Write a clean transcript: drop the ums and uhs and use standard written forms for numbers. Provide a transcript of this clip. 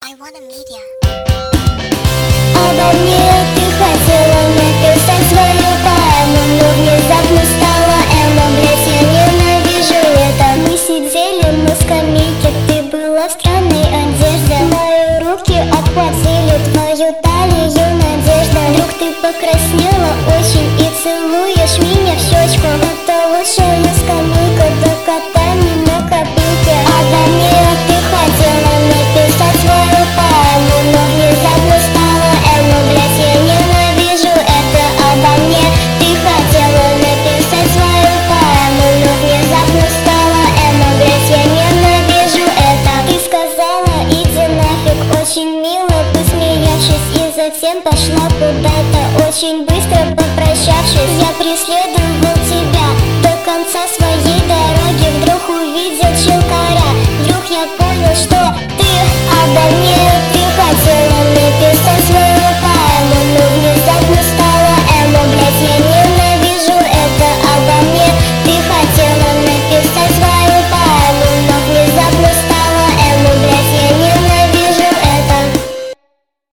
I wanna media. Обо мне ты хотела написать свою поэму, но внезапно стала эмо. Блять, я ненавижу это. Мы сидели на скамейке, ты была в странной одежде. Мои руки обхватили твою талию, надежда. Вдруг ты покраснела очень и целуешь меня в щечку. Это лучшая скамейка, до катания на копейке. Обо мне ты хотела написать свою поэму, но внезапно стала эмо. Блять, я ненавижу это. Обо мне ты хотела написать свою поэму, но внезапно стала эмо. Блять, я ненавижу это. Ты сказала иди нафиг, очень мило посмеявшись, и затем пошла куда-то, очень быстро попрощавшись. Я преследовал тебя до конца своей дороги. Вдруг увидел челкаря, вдруг я понял, что ты обо мне